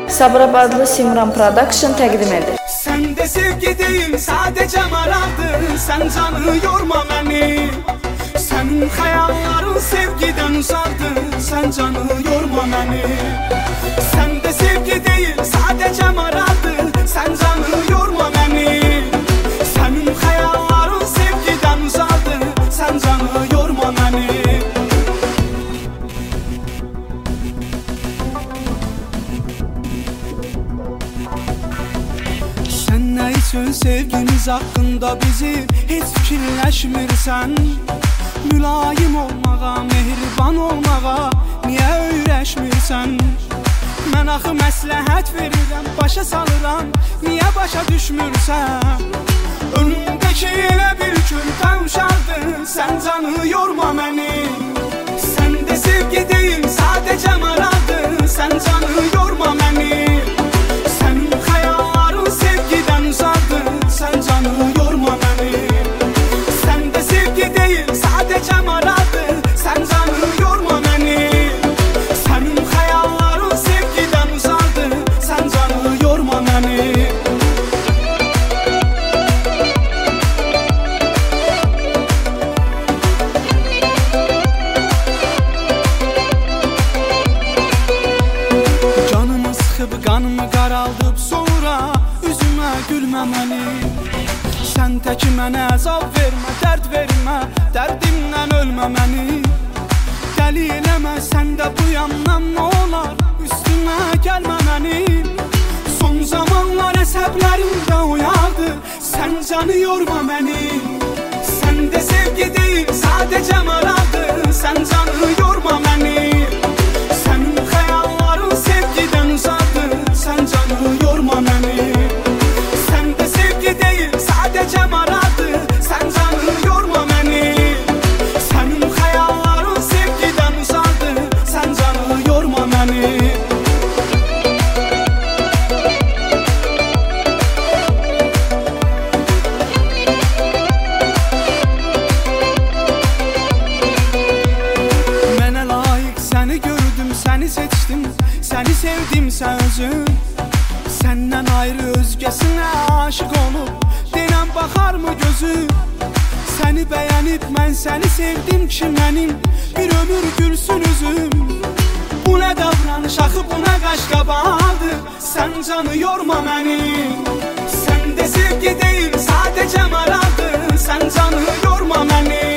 Sabirabadlı Simran Production təqdim edir. Sən de sevgi deyil, sadəcə maraqdır. Sən canı yorma məni. Sənin xəyalların sevgidən uzaqdır. Sən canı yorma məni. Sən de sevgi deyil, sadəcə maraqdır. Sən canı yorma məni. Sənin xəyalların sevgidən uzaqdır. Sən canı yorma məni. Sən nə üçün sevgimiz haqqında bizi heç fikirləşmirsən? Mülayim olmağa, mehriban olmağa niyə öyrəşmirsən? Mən axı məsləhət verirəm, başa salıram, niyə başa düşmürsən? Önümdəki elə bir körpə uşaqdır, sən canı yorma məni. Sən də sevgi deyil, sadəcə maraqdır, sən canı yorma məni. Sənin xəyalların sevgidən uzaqdır, sən canı yorma məni. Sən də sevgi deyil, sadəcə maraqdır, sən canı yorma məni. Sənin xəyalların sevgidən uzaqdır, sən canı yorma məni. Canımı sıxıb, qanımı qaraldıb, sonra üzümə gülməməli. Sən təki mənə əzab vermə, dərd vermə, dərdimdən ölmə məni. Dəli eləmə, sən də bu yandan nə olar, üstümə gəlmə məni. Son zamanlar əsəblərimdə oyardı, sən canı yorma məni. Sən də sevgi deyil, sadəcə maraqdır, sən canı yorma məni. Sənin xəyalların sevgidən uzaqdır, sən canı yorma məni. Sən də sevgi deyil, sadəcə maraqdır, sən canı yorma məni. Sənin xəyalların sevgidən uzaqdır, sən canı yorma məni. Mənə layiq səni gördüm, səni seçdim, səni sevdim sən özün. Səndən ayrı özgəsinə aşıq olub, denən baxarmı gözüm? Səni bəyənib mən səni sevdim ki mənim, bir ömür gülsün üzüm. Bu nə davranış, axı bu nə qaşqabaqdır, sən canı yorma məni. Sən də sevgi deyil, sadəcə maraqdır, sən canı yorma məni.